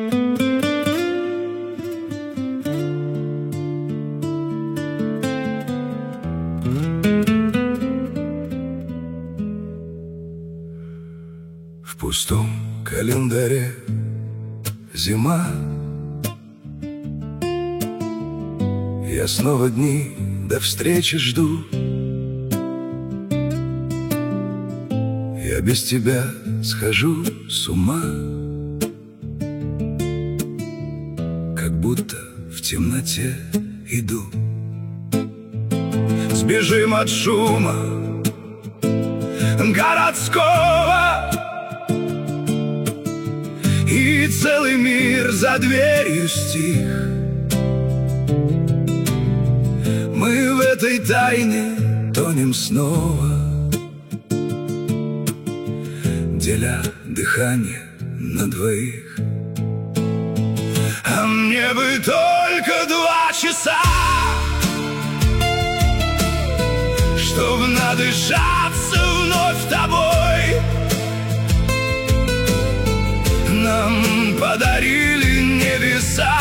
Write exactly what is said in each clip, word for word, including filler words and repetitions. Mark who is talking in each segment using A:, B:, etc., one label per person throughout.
A: В пустом календаре зима. Я снова дни до встречи жду. Я без тебя схожу с ума, как будто в темноте иду. Сбежим от шума городского, и целый мир за дверью стих. Мы в этой тайне тонем снова, деля дыхание на двоих. А мне бы только два часа, чтоб надышаться вновь тобой. Нам подарили небеса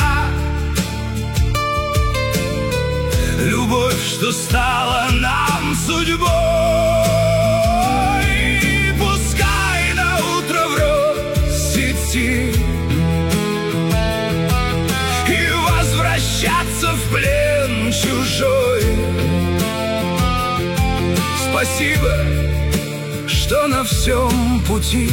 A: любовь, что стала нам судьбой. Пускай на утро врозь идти и возвращаться в плен чужой. Спасибо, что на всем пути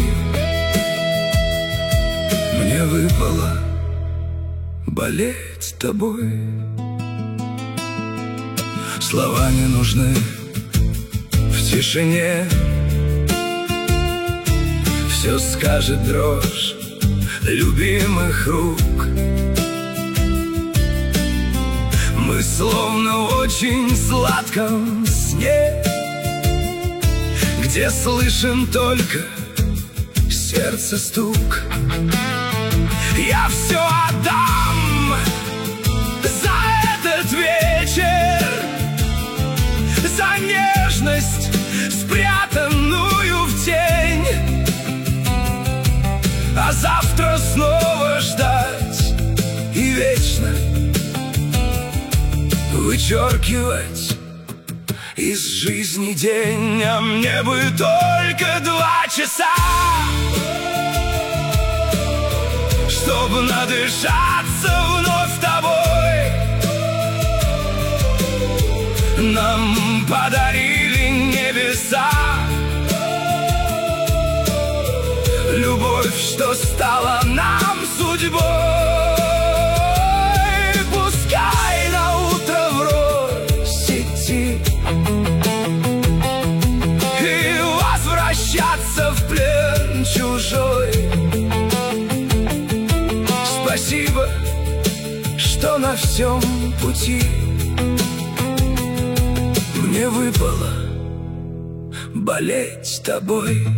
A: мне выпало болеть тобой. Слова не нужны в тишине, все скажет дрожь любимых рук. Мы словно в очень сладком сне, где слышен только сердце стук. Я все отдам за этот вечер, за нежность, спрятанную в тень. А завтра снова ждать и вечно вычеркивать из жизни день. А мне бы только два часа, чтоб надышаться вновь тобой. Нам подарили небеса любовь, что стала нам судьбой. Пускай на утро врозь идти и возвращаться в плен чужой. Спасибо, что на всем пути мне выпало болеть тобой.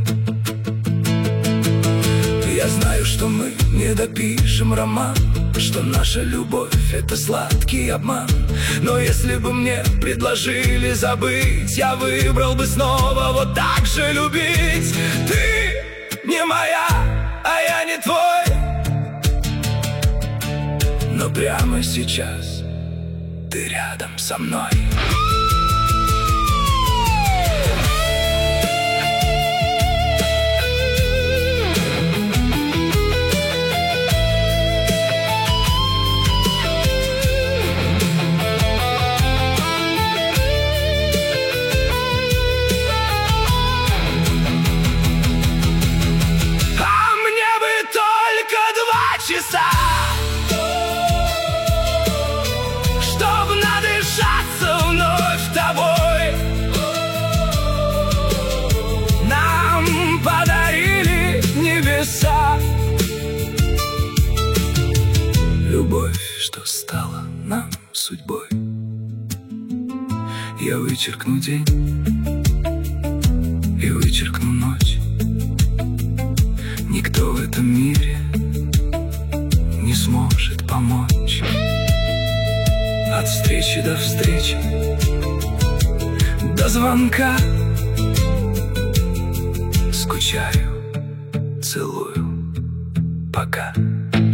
A: Я знаю, что мы не допишем роман, что наша любовь — это сладкий обман. Но если бы мне предложили забыть, я выбрал бы снова вот так же любить. Ты не моя, а я не твой, но прямо сейчас ты рядом со мной. Часа, чтоб надышаться вновь тобой. Нам подарили небеса любовь, что стала нам судьбой. Я вычеркну день и вычеркну ночь. Никто в этом мире не сможет помочь. От встречи до встречи, до звонка скучаю, целую, пока.